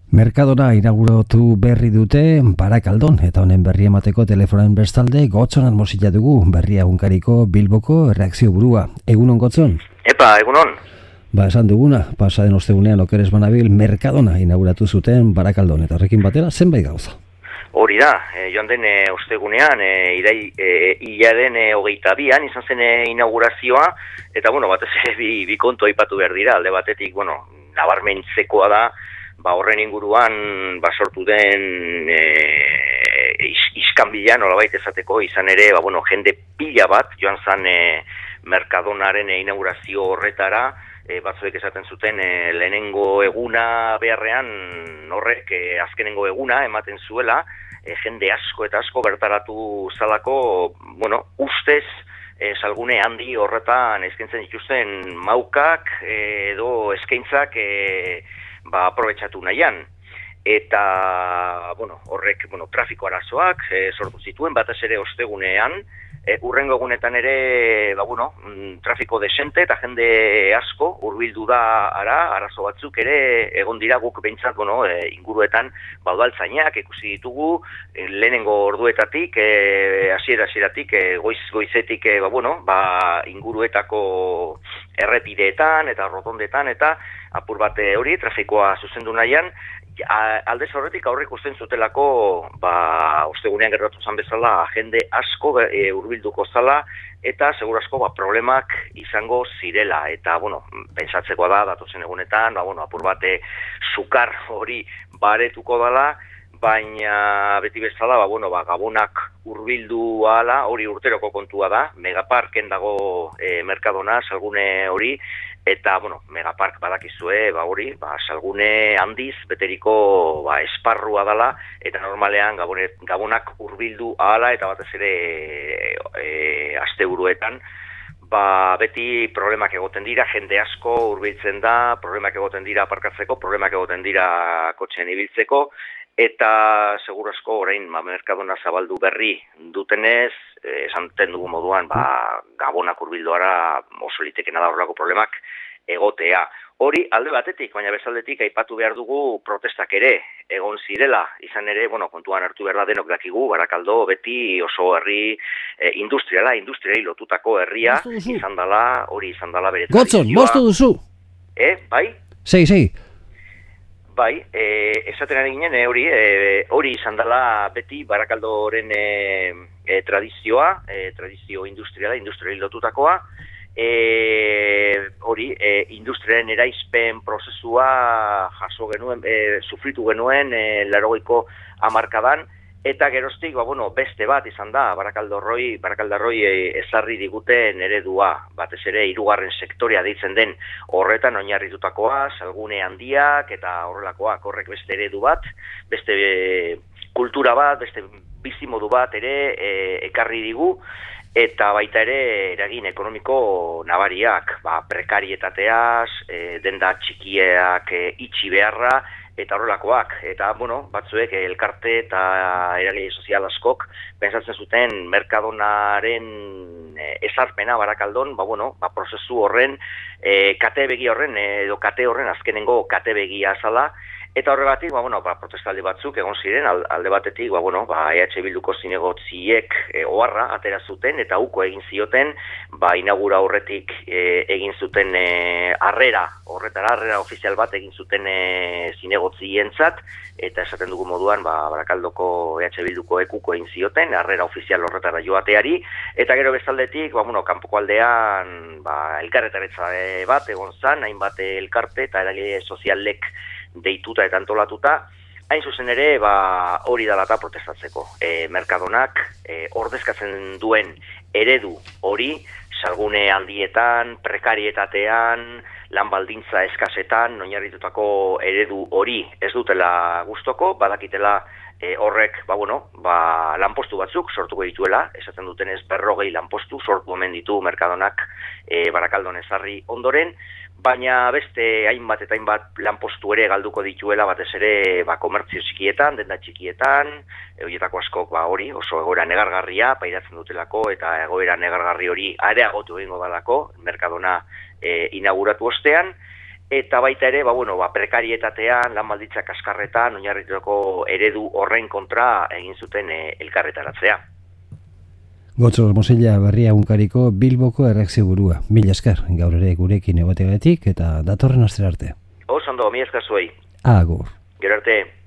Merkadona inauguratu berri dute Barakaldon, eta honen berri emateko telefonen bestalde Gotzon Armosilla dugu, berria egunkariko Bilboko reakzio burua. Egunon, Gotzon? Epa, egunon. Esan duguna, pasaden ostegunean okeres banabil Merkadona inauguratu zuten Barakaldon, eta horrekin batera zenbait gauza. Hori da, joan den ostegunean, hilaren 22an izan zen inaugurazioa, eta batez bi kontu aipatu behar dira, alde batetik, nabarmentzekoa da, horren inguruan sortu den iskanbilan nolabait esateko izan ere, jende pila bat joan zen Merkadonaren inaugurazio horretara, batzuek esaten zuten lehenengo eguna beharrean horrek azkenengo eguna ematen zuela, jende asko eta asko bertaratu zalako, ustez salgune handi horretan eskaintzen dituzten maukak edo eskaintzak aprobetxatu nahian. Eta horrek trafiko arazoak sortu zituen, batez ere ostegunean, urrengo egunetan ere trafiko desente eta jende asko hurbildu da arazo batzuk ere egon dira guk behintzat inguruetan udaltzainak ikusi ditugu lehenengo orduetatik hasieratik goizetik inguruetako errepideetan eta rotondetan eta apur bat hori trafikoa zuzendu nahian. Aldez horretik aurre ikusten zutelako ostegunean gertatu zan bezala jende asko hurbilduko zala eta seguru asko problemak izango zirela eta pentsatzekoa da datozen egunetan apur bate sukar hori baretuko dala, baina beti bezala gabonak hurbildu ahala hori urteroko kontua da. Megaparken dago Merkadona salgune hori. Eta, Megapark badakizue, salgune handiz, beteriko esparrua dala, eta normalean gabonak hurbildu ahala, eta batez ere asteburuetan, beti problemak egoten dira, jende asko hurbiltzen da, problemak egoten dira aparkatzeko, problemak egoten dira kotxean ibiltzeko, eta seguru asko orain Merkadona zabaldu berri dutenez, esanten dugu moduan, gabonak hurbilduara oso litekena da horrelako problemak egotea. Hori alde batetik, baina bezaldetik aipatu behar dugu protestak ere egon zirela, izan ere, kontuan hartu behar da denok dakigu, Barakaldo beti oso herri industriari lotutako herria izan dela, hori izan dela bere tradizioa. Gotzon, moztu duzu? Bai? Sei. Bai, esaten ari ginen, hori izan dela beti Barakaldoren tradizioa, tradizio industriari lotutakoa, industriaren eraizpen prozesua jaso genuen, sufritu genuen 80ko hamarkadan, eta geroztik, beste bat izan da, Barakaldarroi ezarri diguten eredua, batez ere hirugarren sektorea deitzen den horretan oinarritutakoa, salgune handiak eta horrelakoak, horrek beste eredu bat, beste kultura bat, beste bizimodu bat ere ekarri digu, eta baita ere eragin ekonomiko nabariak, prekarietateaz, denda txikiak itxi beharra, eta horrelakoak, eta batzuek elkarte eta eragile sozial askok pentsatzen zuten Merkadonaren ezarpena Barakaldon, prozesu horren, kate begi horren, edo kate horren azkenengo kate begia azala, eta horregatik, protestaldi batzuk egon ziren, alde batetik, EH Bilduko zinegotziek oharra atera zuten, eta uko egin zioten, inaugura horretik egin zuten harrera ofizial bat egin zuten zinegotzientzat, eta esaten dugu moduan, Barakaldoko EH Bilduko ekuko egin zioten, harrera ofizial horretara joateari, eta gero bezaldetik, kanpoko aldean, elkarretaretza bat egon zan, hainbat elkarte eta eragile sozialek deituta eta antolatuta, hain zuzen ere hori dela eta protestatzeko. Merkadonak ordezkatzen duen eredu hori, salgune handietan, prekarietatean, lan baldintza eskasetan, oinarritutako eredu hori ez dutela gustoko, badakitela horrek lanpostu batzuk sortuko dituela, esaten dutenez 40 lanpostu sortu omen ditu Merkadonak Barakaldon ezarri ondoren, baina beste hainbat eta hainbat lanpostu ere galduko dituela, batez ere komertzio txikietan, denda txikietan, horietako askok hori oso egoera negargarria pairatzen dutelako, eta egoera negargarri hori areagotu egingo dalako Merkadona inauguratu ostean, eta baita ere, prekarietatean, lan baldintza kaskarretan, oinarritutako eredu horren kontra egin zuten elkarretaratzea. Gotzo Hermosilla berria egunkariko Bilboko erreakzio burua. Mila esker, gaur ere gurekin egoteagatik eta datorren astera arte. Oso ondo, mila esker zuei. Agur. Gero arte.